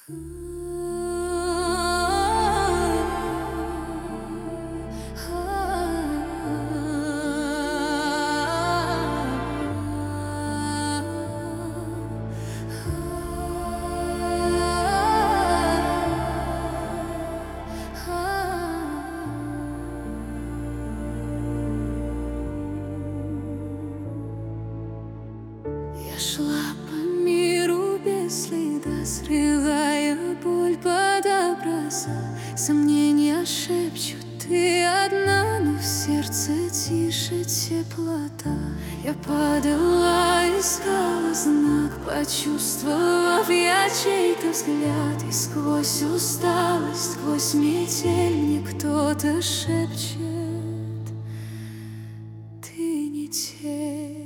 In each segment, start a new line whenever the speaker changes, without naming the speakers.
Я шла по миру без следа, срывая боль под образа. Сомнения шепчут, ты одна, но в сердце тише теплота. Я падала, искала знак, почувствовав я чей-то взгляд. И сквозь усталость, сквозь метель мне кто-то шепчет: ты не тень.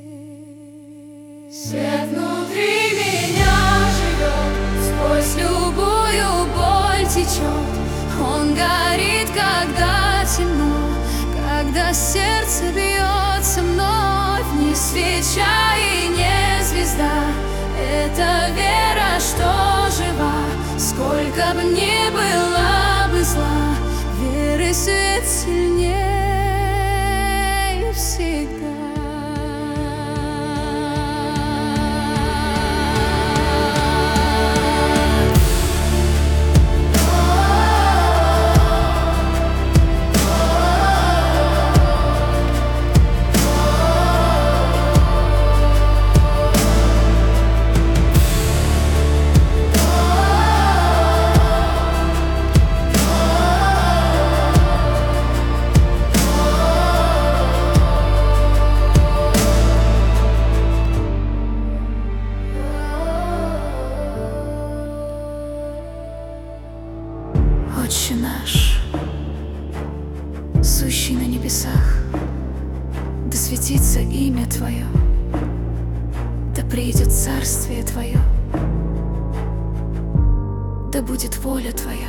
Свет внутри меня живет, сквозь любую боль течет. Он горит, когда темно, когда сердце бьется вновь. Не свеча и не звезда, это вера, что жива. Сколько б ни было бы зла, веры свет сильнее всегда. Отче наш, сущий на небесах, да светится имя Твое, да придет царствие Твое, да будет воля Твоя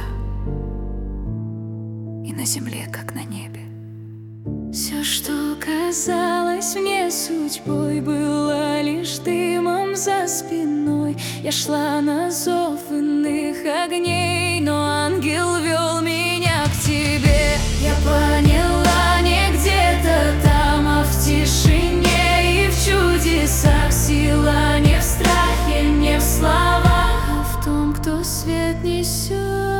и на земле, как на небе. Все, что казалось мне судьбой, было лишь дымом за спиной. Я шла на зов иных огней, но ангел вел меня к Тебе. Я поняла, не где-то там, а в тишине и в чудесах. Сила не в страхе, не в словах, а в том, кто свет несет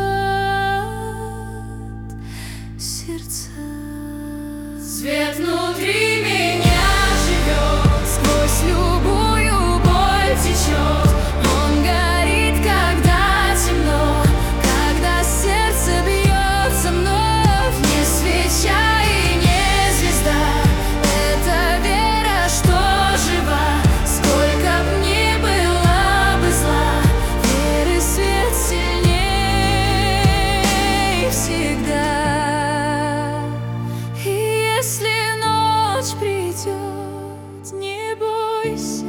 сердца. Свет внутри меня живет, сквозь любую боль течет. Он горит, когда темно, когда сердце бьется вновь. Не свеча и не звезда, это вера, что жива. Сколько б ни было бы зла, веры свет сильней всегда. Если ночь придет, не бойся,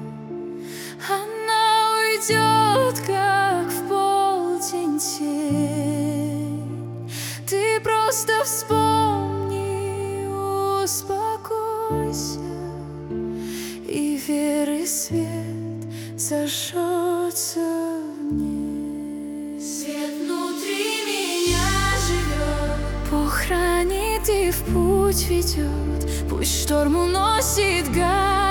она уйдет, как в полдень тень. Ты просто вспомни, успокойся, и веры свет зажжется в ней. Свет внутри меня живет, Бог хранит и в путь ведет. Пусть шторм уносит гад,